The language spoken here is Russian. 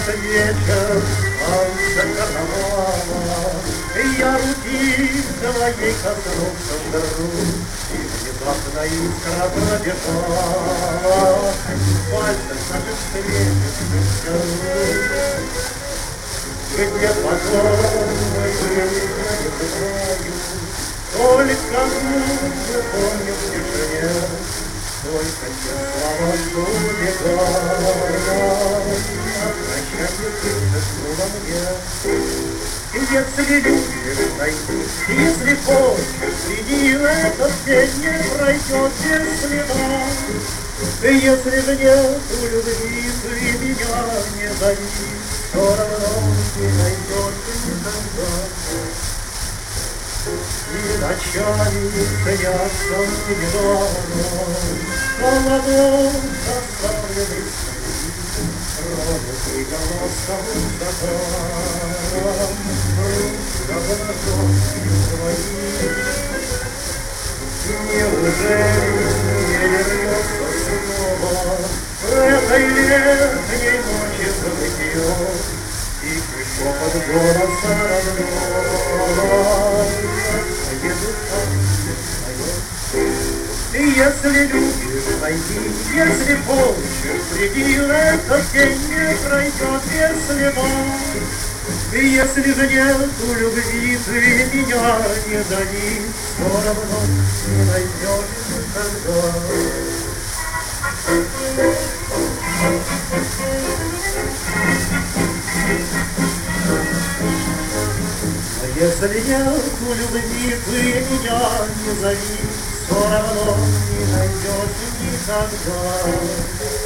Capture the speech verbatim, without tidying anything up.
этот вечер танца карнавала. Я руки твоей коснулся вдруг, и внезапно искра пробежала. Пальцем наших встретишься, где потом мы были, не знаю. Только губы помню в тишине, только те слова, что убегают. На прощанье ты шепнула мне: если любишь, найди, если хочешь, приди, этот день не пройдет без следа. Если же нету любви, ты меня не зови, все равно не найдешь никогда. И ночами снятся мне дома холодом заставленный снег, тронутый голосом закатом, рука ладонью твоей. Неужели не вернется снова этой летней ночи забытье? Тихий шепот голоса родного, едут танцы вдвоем. И если любишь, найди, если хочешь, приди, этот день не пройдет без следа. И если же нету любви, ты меня не зови, все равно не найдешь никогда. Если нету любви, ты меня не зови, все равно не найдешь никогда.